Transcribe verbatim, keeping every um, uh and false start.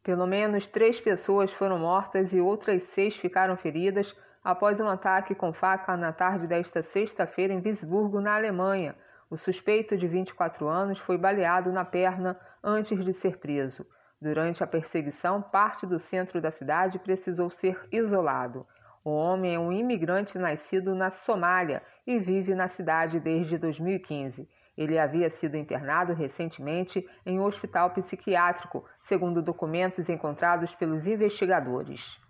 Pelo menos três pessoas foram mortas e outras seis ficaram feridas após um ataque com faca na tarde desta sexta-feira em Würzburg, na Alemanha. O suspeito de vinte e quatro anos foi baleado na perna antes de ser preso. Durante a perseguição, parte do centro da cidade precisou ser isolado. O homem é um imigrante nascido na Somália e vive na cidade desde dois mil e quinze. Ele havia sido internado recentemente em um hospital psiquiátrico, segundo documentos encontrados pelos investigadores.